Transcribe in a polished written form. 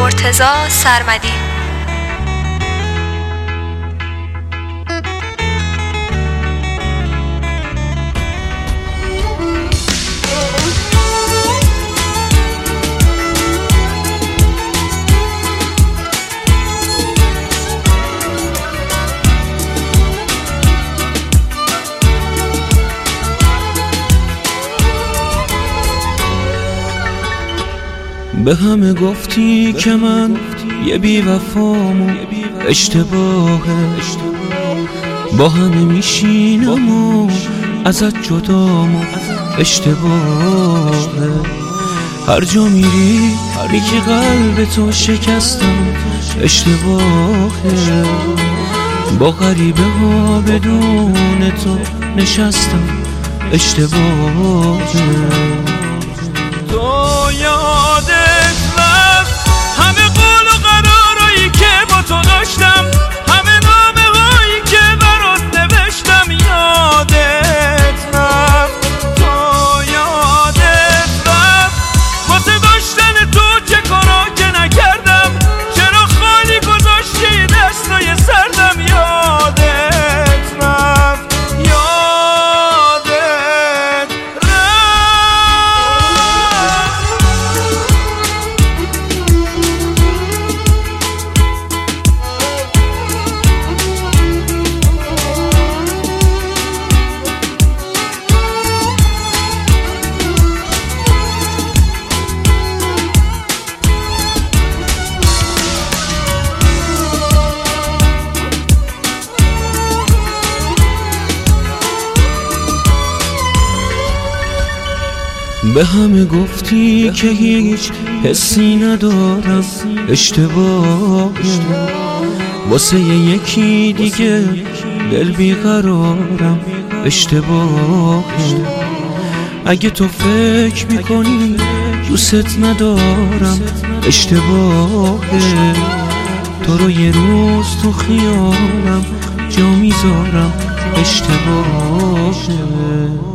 مرتضی سرمدی. به همه گفتی که من یه بی‌وفام و اشتباهه، با همه میشینم و ازت جدام و اشتباهه. هر جا میری میگی قلب تو شکستم، اشتباهه. با غریبه ها بدون تو نشستم، اشتباهه. تو یادت رفت همه قول و قرارایی که با تو داشتم، همه نامه هایی که برات نوشتم. یادت رفت، تو یادت رفت واسه داشتن تو چه کارا که نکردم، چرا خالی گذاشتی دستای سردم. یادت رفت، به همه گفتی که هیچ حسی ندارم، اشتباهه. واسه یکی دیگه دل بیقرارم، اشتباهه. اگه تو فکر میکنی دوست ندارم، اشتباهه. تو رو یه روز تو خیالم جا میذارم، اشتباهه.